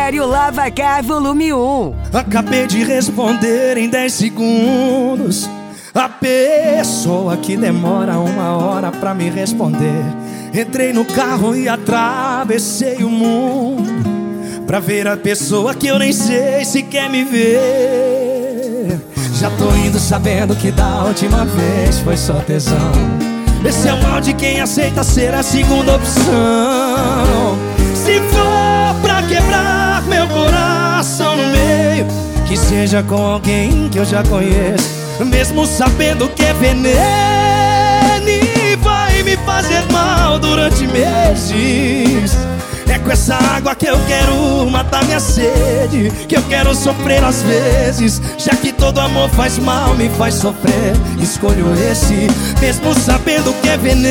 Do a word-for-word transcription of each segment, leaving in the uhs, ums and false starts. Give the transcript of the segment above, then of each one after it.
Sério Lava Cá Volume um. Acabei de responder em dez segundos. A pessoa que demora uma hora pra me responder. Entrei no carro e atravessei o mundo pra ver a pessoa que eu nem sei se quer me ver. Já tô indo sabendo que da última vez foi só tesão. Esse é o mal de quem aceita ser a segunda opção. Se for pra quebrar meu coração no meio, que seja com alguém que eu já conheço, mesmo sabendo que é veneno e vai me fazer mal durante meses. É com essa água que eu quero matar minha sede, que eu quero sofrer às vezes, já que todo amor faz mal, me faz sofrer. Escolho esse, mesmo sabendo que é veneno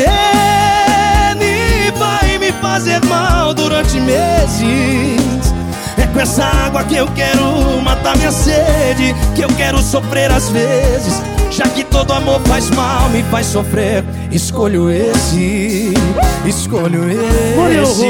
e vai me fazer mal durante meses. É com essa água que eu quero matar minha sede, que eu quero sofrer às vezes, já que todo amor faz mal, me faz sofrer. Escolho esse, escolho esse.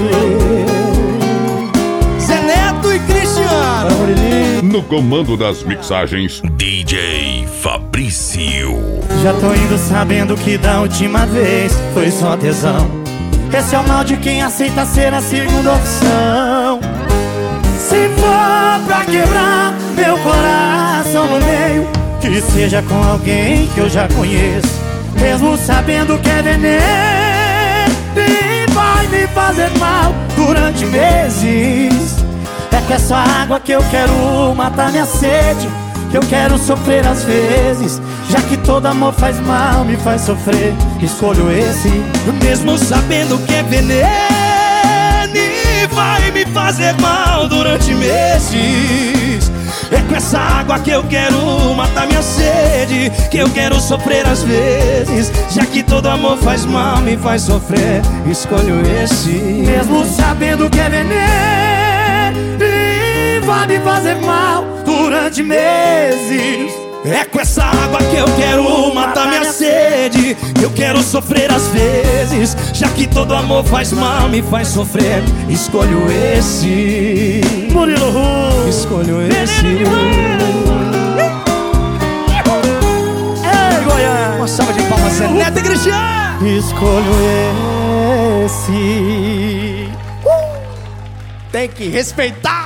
Zé Neto e Cristiano. No comando das mixagens, D J Fabrício. Já tô indo sabendo que da última vez foi só tesão. Esse é o mal de quem aceita ser a segunda opção. Se for pra quebrar meu coração no meio, que seja com alguém que eu já conheço, mesmo sabendo que é veneno e vai me fazer mal durante meses. É com essa água que eu quero matar minha sede, que eu quero sofrer às vezes, já que todo amor faz mal, me faz sofrer. Escolho esse, mesmo sabendo que é veneno e vai me fazer mal durante meses. É com essa água que eu quero matar minha sede, que eu quero sofrer às vezes, já que todo amor faz mal, me faz sofrer. Escolho esse, mesmo sabendo que é veneno e vai me fazer mal durante meses. É com essa água que eu quero matar minha sede, que eu quero sofrer às vezes, já que todo amor faz mal, me faz sofrer. Escolho esse, Murilo Ru. Escolho esse. Ei, Goiânia! Uma salva de palmas, Zé Neto e Cristiano. Escolho esse. Uh! Tem que respeitar.